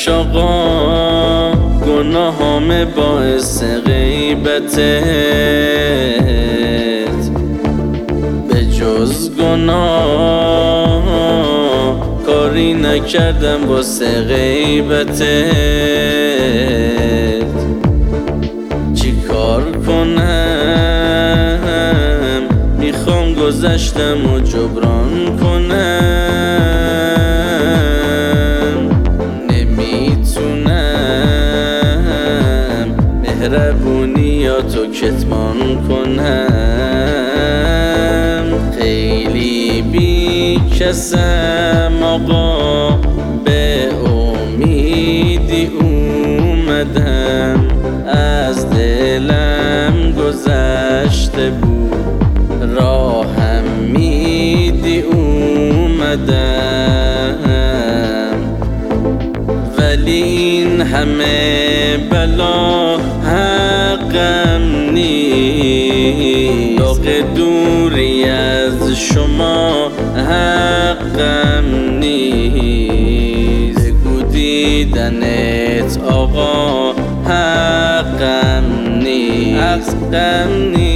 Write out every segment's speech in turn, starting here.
آقا گناهام باعث غیبتت، به جز گناه کاری نکردم واسه غیبتت. چی کار کنم میخوام گذشتم و جبران کنم، نمیتونم مهربونیاتو کتمان کنم. خیلی بی کسم آقا، به امیدی اومدم، از دلم گذشته بود راهم میدی اومدم. ولی این همه بلا حقم نیست، داغ دوری از شما حقم نیست. بگو دیدنت آقا حقم نیست، حقم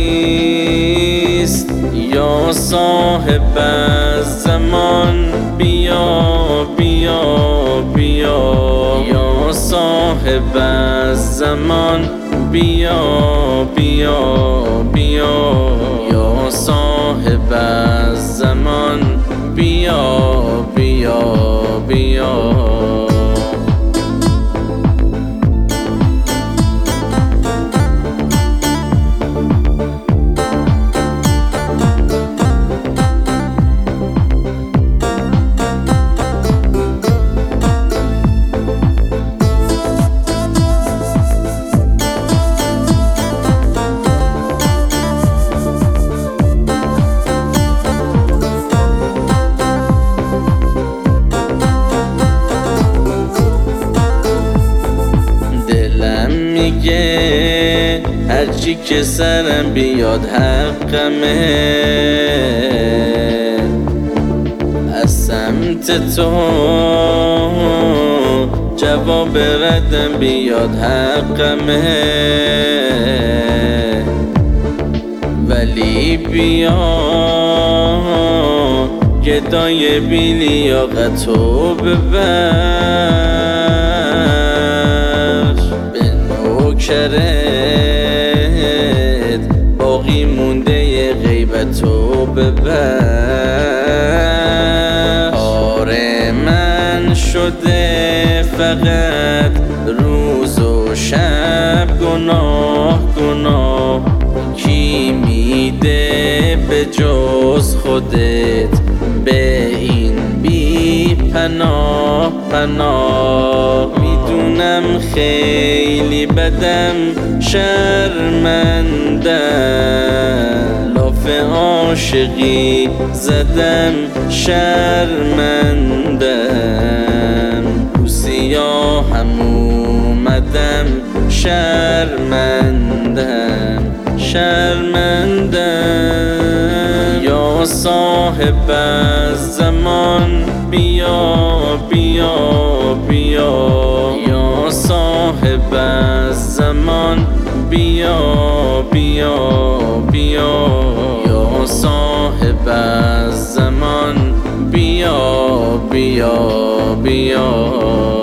نیست. یا صاحب الزمان بیا بیا بیا، یا صاحب الزمان بیا بیا بیا، یا صاحب الزمان بیا بیا بیا. میگه هرچی که سرم بیاد حقمه، از سمت تو جواب ردم بیاد حقمه. ولی بیا گدای بی لیاقتو ببر، کرد باقی مونده غیبتو ببر. آره من شده فقط روز و شب گناه گناه، کی میده به جز خودت به این بی پناه پناه. میدونم خیلی بدم شرمندم، لاف عاشقی زدم شرمندم، رو سیاهم اومدم شرمندم شرمندم. یا صاحب الزمان بیا بیا بیا، یا صاحب الزمان بیا بیا بیا، یا صاحب الزمان بیا بیا بیا.